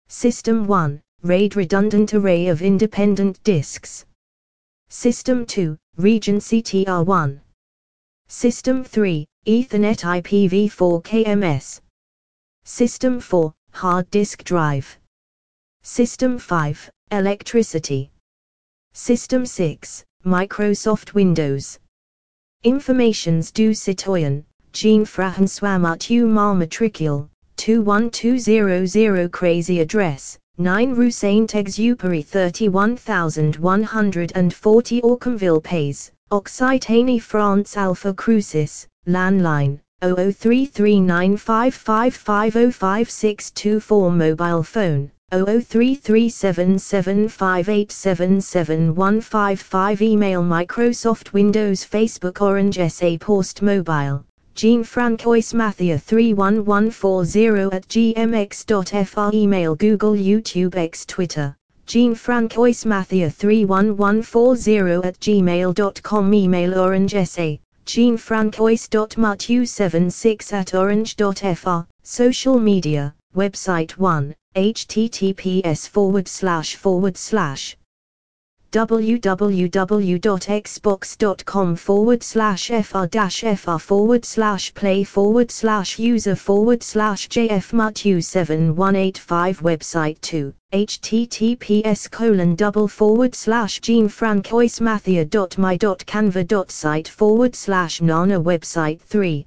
System 1, RAID redundant array of independent disks. System 2, Regency TR1. System 3, Ethernet IPv4 KMS. System 4, hard disk drive. System 5, electricity. System 6, Microsoft Windows. Informations du citoyen, Jean François Mathieu Mar matricule, 21200 Crazy address, 9 Rue Saint-Exupéry 31140 Aucamville Pays, Occitanie France Alpha Crucis, landline, 00339555055624 mobile phone, 00337758771155 email Microsoft Windows Facebook Orange SA Post Mobile, Jean-Francois Mathia 31140@gmx.fr email Google YouTube X Twitter, Jean-Francois Mathia 31140@gmail.com email Orange SA, jeanfrancois.mathieu76@orange.fr, social media, website 1, https:// www.xbox.com/fr/play/user/jfmatthew7185 website 2, https://jeanfrancoismathia.my.canva.site/nana website 3,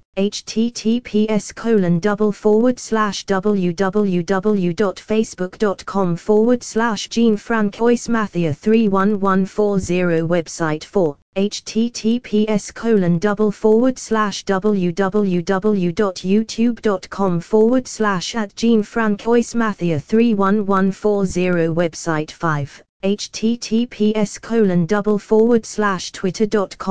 https://www.facebook.com/jeanfrancoismathia 31140 website 4, https://www.youtube.com/@jeanfrancoismathia 31140 website 5,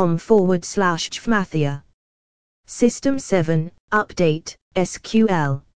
https://twitter.com/jfmathia. System 7, Update, SQL.